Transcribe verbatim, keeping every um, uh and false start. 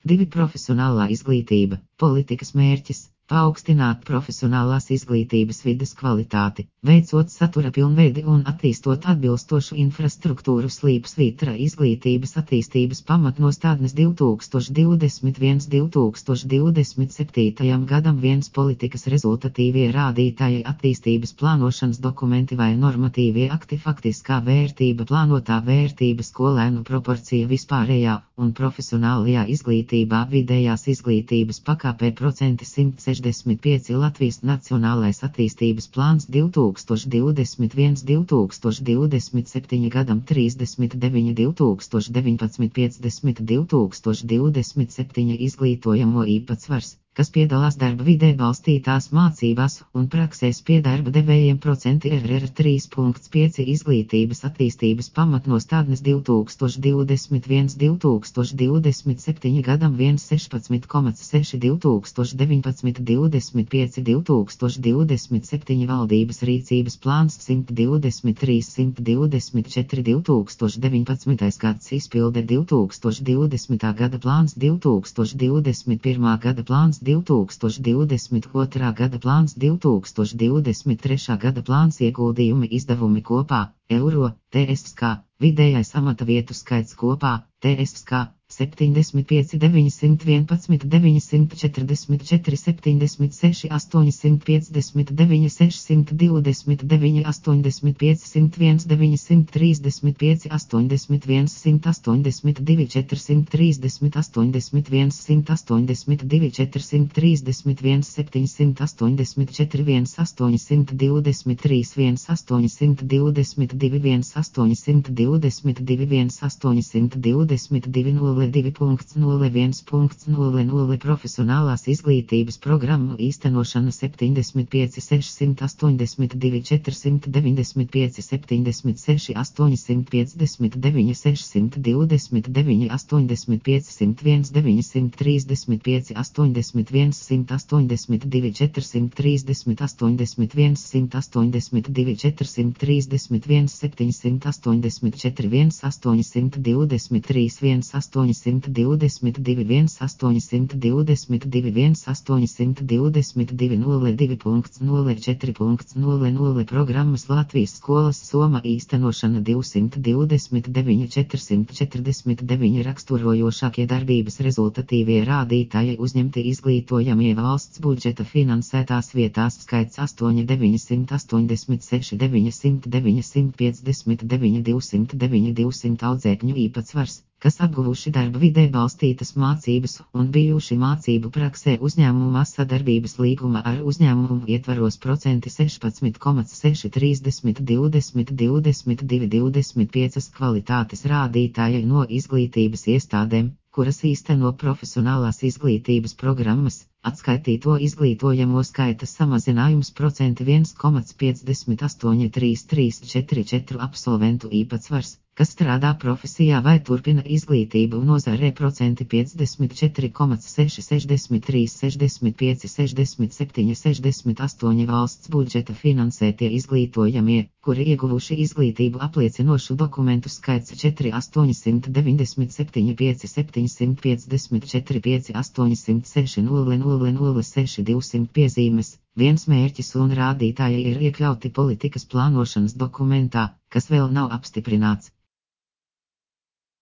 divi Profesionālā izglītība, politikas mērķis. Paaugstināt profesionālās izglītības vides kvalitāti, veicot satura pilnveidi un attīstot atbilstošu infrastruktūru slīpsvītra izglītības attīstības pamatnostādnes divi tūkstoši divdesmit viens līdz divi tūkstoši divdesmit septītajam gadam viens politikas rezultatīvie rādītāji attīstības plānošanas dokumenti vai normatīvie akti faktiskā vērtība plānotā vērtība skolēnu proporcija vispārējā un profesionālajā izglītībā vidējās izglītības pakāpē procenti simt sešdesmit pieci Latvijas Nacionālais attīstības plāns divi tūkstoši divdesmit viens līdz divi tūkstoši divdesmit septiņi gadam trīsdesmit deviņi divi tūkstoši deviņpadsmit piecdesmit divi tūkstoši divdesmit septiņi izglītojamo īpatsvars, kas piedalās darba vidē balstītās mācībās un praksēs pie darba devējiem procenti R R trīs punkts pieci izglītības attīstības pamatnostādnes divi tūkstoši divdesmit viens līdz divi tūkstoši divdesmit septiņi gadam sešpadsmit komats seši divi tūkstoši deviņpadsmit divdesmit pieci divi tūkstoši divdesmit septiņi valdības rīcības plāns simt divdesmit trīs simt divdesmit četri divi tūkstoši deviņpadsmitais gads izpilde divi tūkstoši divdesmitā gada plāns divi tūkstoši divdesmit pirmā gada plāns divi tūkstoši divdesmit otrā gada plāns divi tūkstoši divdesmit trešā gada plāns ieguldījumi izdevumi kopā, eiro, T S K, vidējais amata vietu skaits kopā, T S K, septiņdesmit pieci deviņsimt vienpadsmit deviņsimt četrdesmit četri septiņdesmit seši astoņsimt piecdesmit deviņi sešsimt divdesmit deviņi astoņdesmit pieci simt viens deviņsimt trīsdesmit pieci astoņdesmit viens simt astoņdesmit divi četrsimt trīsdesmit astoņdesmit viens simt astoņdesmit divi četrsimt trīsdesmit viens septiņsimt astoņdesmit četri viens astoņsimt divdesmit trīs viens astoņsimt divdesmit divi viens astoņsimt divdesmit divi viens astoņsimt divdesmit divi nulle divi nulle viens nulle nulle Profesionālās izglītības programmu īstenošana septiņdesmit pieci sešsimt astoņdesmit divi četrsimt deviņdesmit pieci septiņdesmit seši astoņsimt piecdesmit deviņi sešsimt divdesmit deviņi astoņdesmit pieci simt viens deviņsimt trīsdesmit pieci astoņdesmit viens simt astoņdesmit divi četrsimt trīsdesmit astoņdesmit viens simt astoņdesmit divi četrsimt trīsdesmit viens septiņsimt astoņdesmit četri viens astoņsimt divdesmit trīs viens astoņsimt divdesmit divi viens astoņsimt divdesmit divi viens astoņsimt divdesmit divi nulle divi nulle četri nulle nulle Programmas Latvijas skolas Soma īstenošana divsimt divdesmit deviņi četrsimt četrdesmit deviņi Raksturojošākie darbības rezultatīvie rādītāji uzņemti izglītojamie valsts budžeta finansētās vietās skaits astoņi deviņsimt astoņdesmit seši deviņsimt deviņsimt piecdesmit deviņi divsimt deviņi divsimt audzēkņu īpatsvars, kas apguvuši darba vidē balstītas mācības un bijuši mācību praksē uzņēmumā sadarbības līguma ar uzņēmumu ietvaros procenti sešpadsmit komats seši trīsdesmit divdesmit divdesmit divi divdesmit pieci kvalitātes rādītāji no izglītības iestādēm, kuras īsteno profesionālās izglītības programmas, atskaitīto izglītojamo skaita samazinājums procenti viens komats piecdesmit astoņi trīs trīs četri četri absolventu īpatsvars, kas strādā profesijā vai turpina izglītību nozarē procenti piecdesmit četri komats seši sešdesmit trīs sešdesmit pieci sešdesmit septiņi sešdesmit astoņi valsts budžeta finansētie izglītojamie, kuri ieguvuši izglītību apliecinošu dokumentu skaits četri astoņsimt deviņdesmit septiņi pieci septiņsimt piecdesmit četri pieci astoņsimt seši nulle nulle nulle seši divsimt piezīmes. Viens mērķis un rādītāji ir iekļauti politikas plānošanas dokumentā, kas vēl nav apstiprināts.